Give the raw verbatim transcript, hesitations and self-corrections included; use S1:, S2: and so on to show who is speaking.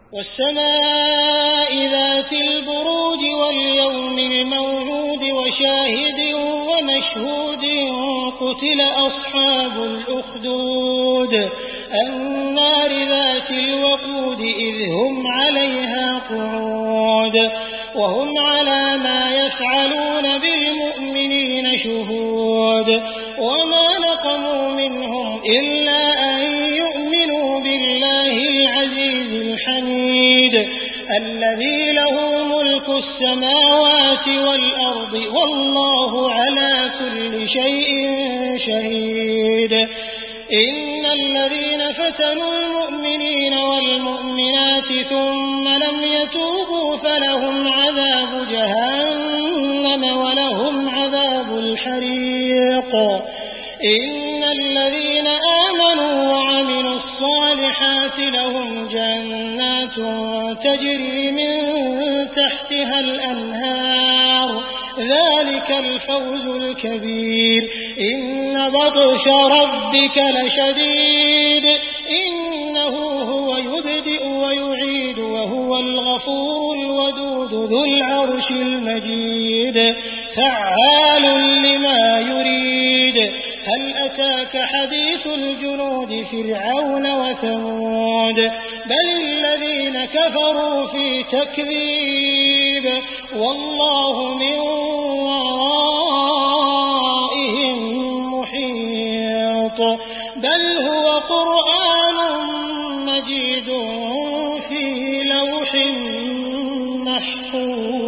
S1: والسماء ذات البروج واليوم الموعود وشاهد ومشهود قتل أصحاب الأخدود النار ذات الوقود إذ هم عليها قعود وهم على ما يفعلون بالمؤمنين شهود وما نقموا منهم إلا أن يؤمنوا بالله العزيز الحميد الذي له ملك السماوات والأرض والله على كل شيء شهيد إن الذين فتنوا المؤمنين والمؤمنات ثم لم يتوبوا فلهم عذاب جهنم ولهم عذاب الحريق إن الذين آمنوا وعملوا الصالحات لهم جنات تجري من تحتها الأنهار ذلك الفوز الكبير إن بطش ربك لشديد إنه هو يبدئ ويعيد وهو الغفور الودود ذو العرش المجيد فعال لما يريد هل أتاك حديث الجنود فرعون وثمود بل الذين كفروا في تكذيب والله من ورائهم محيط بل هو قرآن مجيد في لوح محفوظ.